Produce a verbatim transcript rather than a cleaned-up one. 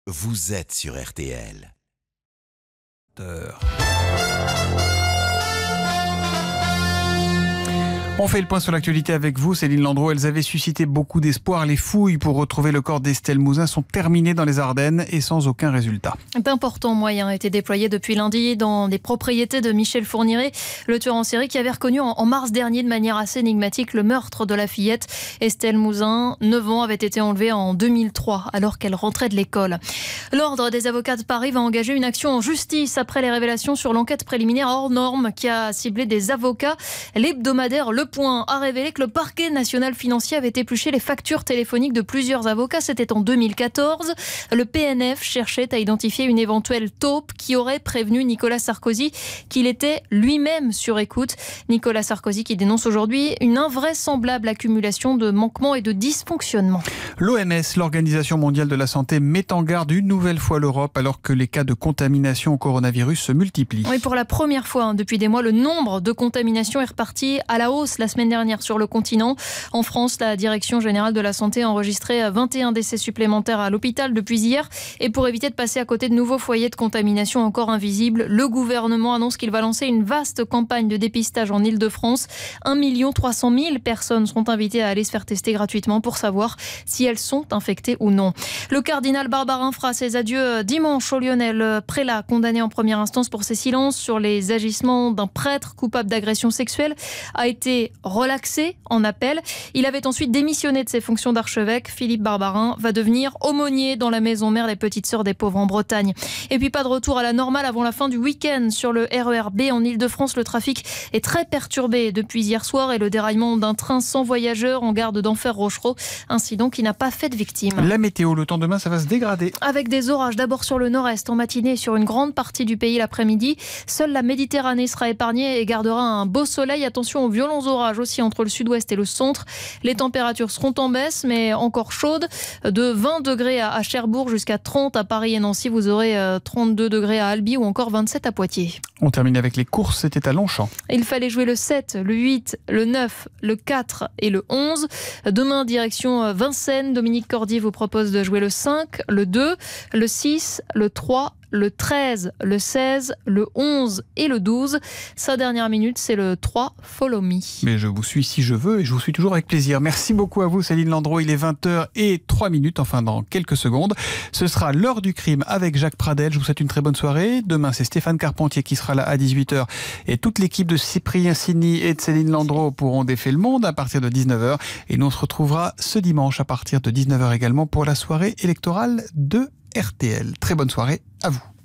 vous êtes sur R T L. On fait le point sur l'actualité avec vous, Céline Landreau. Elles avaient suscité beaucoup d'espoir. Les fouilles pour retrouver le corps d'Estelle Mouzin sont terminées dans les Ardennes et sans aucun résultat. D'importants moyens étaient déployés depuis lundi dans des propriétés de Michel Fourniret, le tueur en série qui avait reconnu en mars dernier de manière assez énigmatique le meurtre de la fillette. Estelle Mouzin, neuf ans, avait été enlevée en deux mille trois alors qu'elle rentrait de l'école. L'Ordre des avocats de Paris va engager une action en justice après les révélations sur l'enquête préliminaire hors norme qui a ciblé des avocats. L'hebdomadaire Le Point a révélé que le parquet national financier avait épluché les factures téléphoniques de plusieurs avocats. C'était en deux mille quatorze. Le P N F cherchait à identifier une éventuelle taupe qui aurait prévenu Nicolas Sarkozy qu'il était lui-même sur écoute. Nicolas Sarkozy qui dénonce aujourd'hui une invraisemblable accumulation de manquements et de dysfonctionnements. L'O M S, l'Organisation mondiale de la santé, met en garde une nouvelle fois l'Europe alors que les cas de contamination au coronavirus se multiplient. Oui, pour la première fois hein, depuis des mois, le nombre de contaminations est reparti à la hausse la semaine dernière sur le continent. En France, la Direction générale de la santé a enregistré vingt et un décès supplémentaires à l'hôpital depuis hier. Et pour éviter de passer à côté de nouveaux foyers de contamination encore invisibles, le gouvernement annonce qu'il va lancer une vaste campagne de dépistage en Île-de-France. un million trois cent mille personnes seront invitées à aller se faire tester gratuitement pour savoir si elles sont infectées ou non. Le cardinal Barbarin fera ses adieux dimanche au Lyonnais. Le prélat condamné en première instance pour ses silences sur les agissements d'un prêtre coupable d'agression sexuelle a été relaxé en appel. Il avait ensuite démissionné de ses fonctions d'archevêque. Philippe Barbarin va devenir aumônier dans la maison mère des Petites Sœurs des Pauvres en Bretagne. Et puis pas de retour à la normale avant la fin du week-end sur le R E R B en Île-de-France. Le trafic est très perturbé depuis hier soir et le déraillement d'un train sans voyageurs en gare d'Enfer-Rochereau. Incident qui n'a pas fait de victimes. La météo, le temps demain, ça va se dégrader. Avec des orages d'abord sur le nord-est en matinée et sur une grande partie du pays l'après-midi. Seule la Méditerranée sera épargnée et gardera un beau soleil. Attention aux violents orages aussi entre le sud-ouest et le centre. Les températures seront en baisse mais encore chaudes. De vingt degrés à Cherbourg jusqu'à trente à Paris et Nancy. Vous aurez trente-deux degrés à Albi ou encore vingt-sept à Poitiers. On termine avec les courses, c'était à Longchamp. Il fallait jouer le sept, le huit, le neuf, le quatre et le onze. Demain, direction Vincennes. Dominique Cordier vous propose de jouer le cinq, le deux, le six, le trois, le treize, le seize, le onze et le douze. Sa dernière minute, c'est le trois, Follow Me. Mais je vous suis si je veux et je vous suis toujours avec plaisir. Merci beaucoup à vous, Céline Landreau. Il est vingt heures et trois minutes, enfin dans quelques secondes. Ce sera l'heure du crime avec Jacques Pradel. Je vous souhaite une très bonne soirée. Demain, c'est Stéphane Carpentier qui sera là à dix-huit heures. Et toute l'équipe de Cyprien Signy et de Céline Landreau pourront défier le monde à partir de dix-neuf heures. Et nous, on se retrouvera ce dimanche à partir de dix-neuf heures également pour la soirée électorale de R T L. Très bonne soirée à vous.